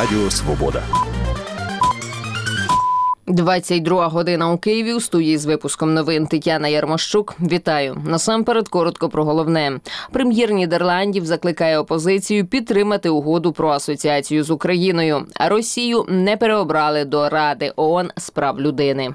Радіо Свобода. 22 година у Києві. У студії з випуском новин Тетяна Ярмощук. Вітаю. Насамперед коротко про головне. Прем'єр Нідерландів закликає опозицію підтримати угоду про асоціацію з Україною. А Росію не переобрали до Ради ООН з прав людини.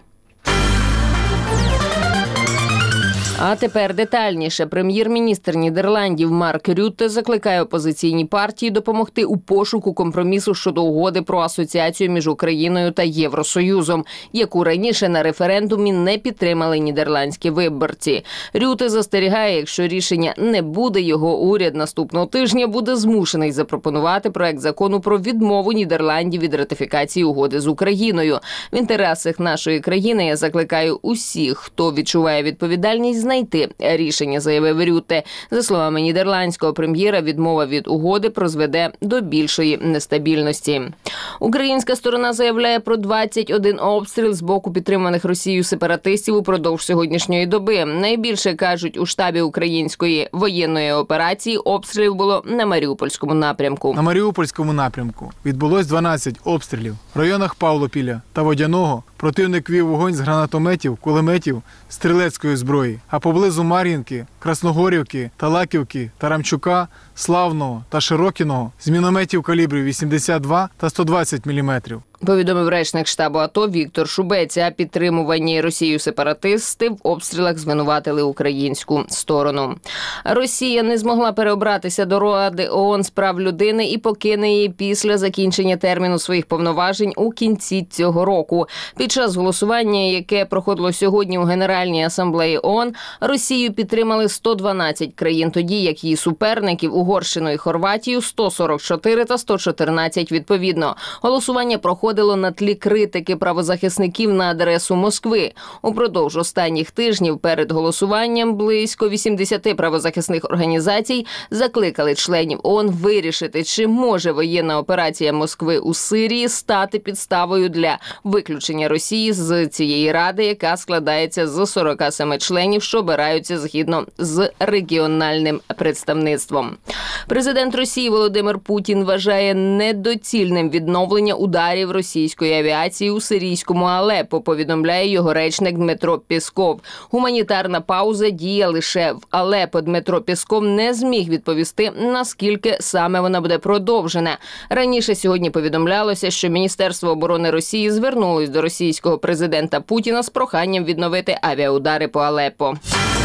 А тепер детальніше. Прем'єр-міністр Нідерландів Марк Рютте закликає опозиційні партії допомогти у пошуку компромісу щодо угоди про асоціацію між Україною та Євросоюзом, яку раніше на референдумі не підтримали нідерландські виборці. Рютте застерігає, якщо рішення не буде, його уряд наступного тижня буде змушений запропонувати проект закону про відмову Нідерландів від ратифікації угоди з Україною. В інтересах нашої країни я закликаю усіх, хто відчуває відповідальність, знайти рішення, заявив Рютте. За словами нідерландського прем'єра, відмова від угоди призведе до більшої нестабільності. Українська сторона заявляє про 21 обстріл з боку підтриманих Росією сепаратистів упродовж сьогоднішньої доби. Найбільше, кажуть, у штабі української воєнної операції обстрілів було на Маріупольському напрямку. На Маріупольському напрямку відбулось 12 обстрілів. В районах Павлопіля та Водяного противник вів вогонь з гранатометів, кулеметів, стрілецької зброї. А поблизу Мар'їнки, Красногорівки, Талаківки, Тарамчука, Славного та Широкіного з мінометів калібрів 82 та 120 мм. Повідомив речник штабу АТО Віктор Шубець. А підтримувані Росією сепаратисти в обстрілах звинуватили українську сторону. Росія не змогла переобратися до Ради ООН з прав людини і покине її після закінчення терміну своїх повноважень у кінці цього року. Під час голосування, яке проходило сьогодні у Генеральній асамблеї ООН, Росію підтримали 112 країн, тоді як її суперників Угорщину і Хорватію 144 та 114 відповідно. Голосування проходило на тлі критики правозахисників на адресу Москви. Упродовж останніх тижнів перед голосуванням близько 80 правозахисних організацій закликали членів ООН вирішити, чи може воєнна операція Москви у Сирії стати підставою для виключення Росії з цієї ради, яка складається з 47 членів, що обираються згідно з регіональним представництвом. Президент Росії Володимир Путін вважає недоцільним відновлення ударів російської авіації у сирійському Алеппо, повідомляє його речник Дмитро Пєсков. Гуманітарна пауза діє лише в Алеппо. Дмитро Пєсков не зміг відповісти, наскільки саме вона буде продовжена. Раніше сьогодні повідомлялося, що Міністерство оборони Росії звернулось до російського президента Путіна з проханням відновити авіаудари по Алеппо.